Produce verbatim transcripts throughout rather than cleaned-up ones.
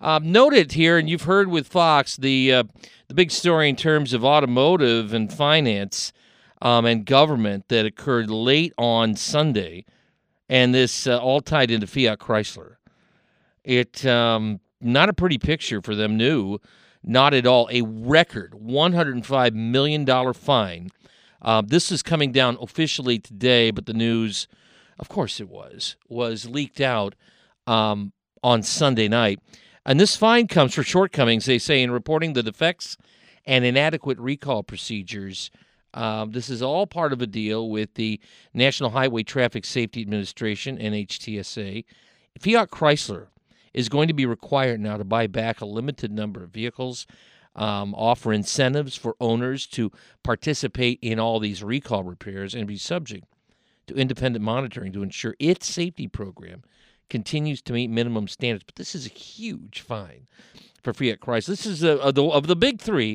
Um, noted here, and you've heard with Fox, the uh, the big story in terms of automotive and finance um, and government that occurred late on Sunday, and this uh, all tied into Fiat Chrysler. It um, not a pretty picture for them, new, not at all. A record one hundred five million dollars fine. Uh, this is coming down officially today, but the news, of course it was, was leaked out um, on Sunday night. And this fine comes for shortcomings, they say, in reporting the defects and inadequate recall procedures. Um, this is all part of a deal with the National Highway Traffic Safety Administration, N H T S A. Fiat Chrysler is going to be required now to buy back a limited number of vehicles, um, offer incentives for owners to participate in all these recall repairs, and be subject to independent monitoring to ensure its safety program continues to meet minimum standards. But this is a huge fine for Fiat Chrysler. This is a, a, the, of the big three.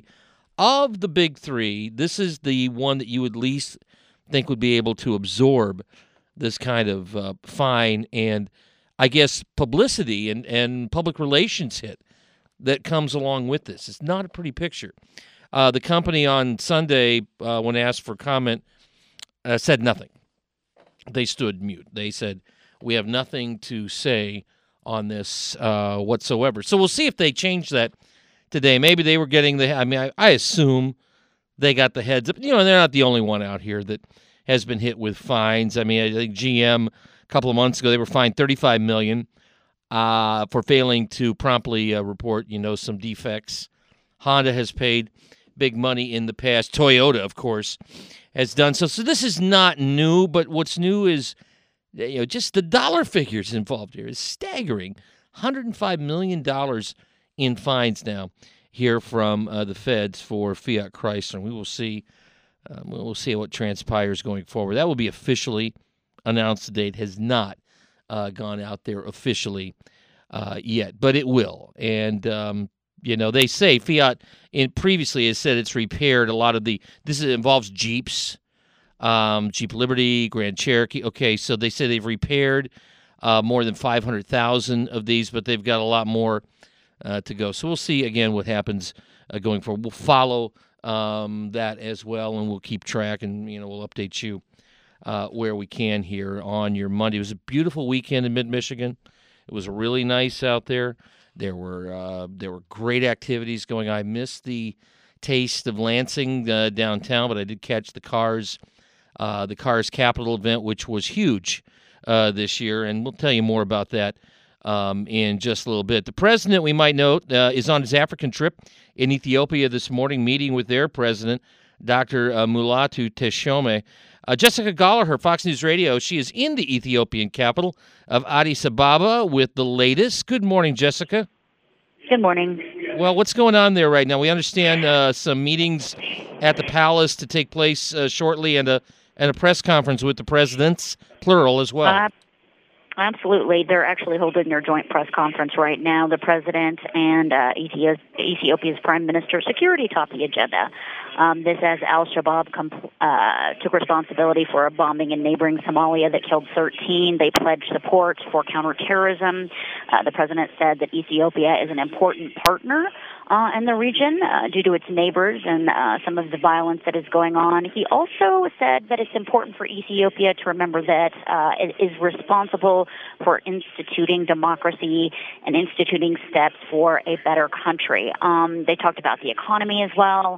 Of the big three, this is the one that you would least think would be able to absorb this kind of uh, fine and, I guess, publicity and, and public relations hit that comes along with this. It's not a pretty picture. Uh, the company on Sunday, uh, when asked for comment, uh, said nothing. They stood mute. They said, we have nothing to say on this uh, whatsoever. So we'll see if they change that today. Maybe they were getting the, I mean, I, I assume they got the heads up. You know, they're not the only one out here that has been hit with fines. I mean, I think G M a couple of months ago, they were fined thirty-five million dollars uh, for failing to promptly uh, report, you know, some defects. Honda has paid big money in the past. Toyota, of course, has done so. So this is not new, but what's new is, you know, just the dollar figures involved here is staggering. one hundred five million dollars in fines now here from uh, the feds for Fiat Chrysler. We will see. Um, we'll see what transpires going forward. That will be officially announced today. It has not uh, gone out there officially uh, yet, but it will. And um, you know, they say Fiat in previously has said it's repaired a lot of the. This is, involves Jeeps. Um, Jeep Liberty, Grand Cherokee. Okay, so they say they've repaired uh, more than five hundred thousand of these, but they've got a lot more uh, to go. So we'll see, again, what happens uh, going forward. We'll follow um, that as well, and we'll keep track, and you know, we'll update you uh, where we can here on your Monday. It was a beautiful weekend in mid-Michigan. It was really nice out there. There were uh, there were great activities going on. I missed the taste of Lansing uh, downtown, but I did catch the Cars Uh, the Cars Capital event, which was huge uh, this year, and we'll tell you more about that um, in just a little bit. The president, we might note, uh, is on his African trip in Ethiopia this morning, meeting with their president, Doctor Uh, Mulatu Teshome. Uh, Jessica Gallagher, Fox News Radio, she is in the Ethiopian capital of Addis Ababa with the latest. Good morning, Jessica. Good morning. Well, what's going on there right now? We understand uh, some meetings at the palace to take place uh, shortly, and a and a press conference with the presidents, plural, as well. Uh, absolutely. They're actually holding their joint press conference right now. The president and uh, Ethiopia's prime minister security top the agenda. Um, this as al-Shabaab compl- uh, took responsibility for a bombing in neighboring Somalia that killed thirteen. They pledged support for counterterrorism. Uh, the president said that Ethiopia is an important partner Uh, in the region uh, due to its neighbors and uh, some of the violence that is going on. He also said that it's important for Ethiopia to remember that uh, it is responsible for instituting democracy and instituting steps for a better country. Um, they talked about the economy as well.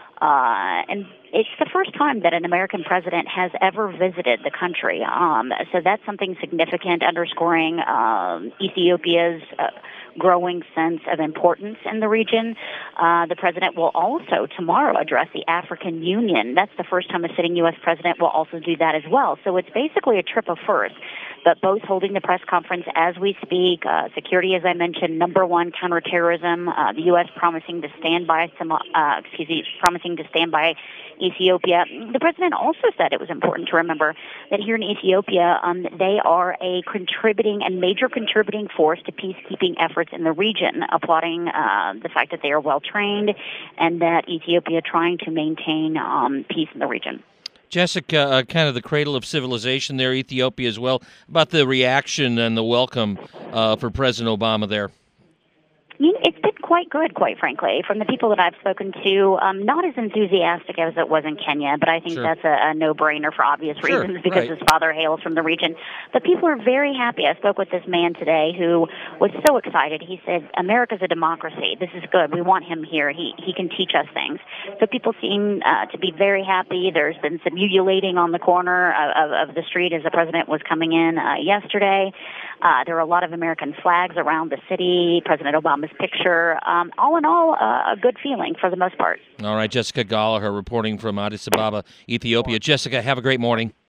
Uh, and it's the first time that an American president has ever visited the country. Um, so that's something significant, underscoring um, Ethiopia's uh, growing sense of importance in the region. Uh, the president will also tomorrow address the African Union. That's the first time a sitting U S president will also do that as well. So it's basically a trip of firsts. But both holding the press conference as we speak. Uh, security, as I mentioned, number one, counterterrorism. Uh, the U S promising to stand by some, uh, excuse me, promising to stand by Ethiopia. The president also said it was important to remember that here in Ethiopia, um, they are a contributing and major contributing force to peacekeeping efforts in the region, applauding uh, the fact that they are well trained and that Ethiopia trying to maintain um, peace in the region. Jessica, uh, kind of the cradle of civilization there, Ethiopia as well. About the reaction and the welcome uh, for President Obama there. You know, it's been quite good, quite frankly, from the people that I've spoken to. Um, not as enthusiastic as it was in Kenya, but I think Sure. that's a, a no-brainer for obvious Sure, reasons because right. his father hails from the region. But people are very happy. I spoke with this man today who was so excited. He said, America's a democracy. This is good. We want him here. He he can teach us things. So people seem uh, to be very happy. There's been some ululating on the corner of, of, of the street as the president was coming in uh, yesterday. Uh, there were a lot of American flags around the city, President Obama's picture. Um, all in all, uh, a good feeling for the most part. All right, Jessica Gallagher reporting from Addis Ababa, Ethiopia. Jessica, have a great morning.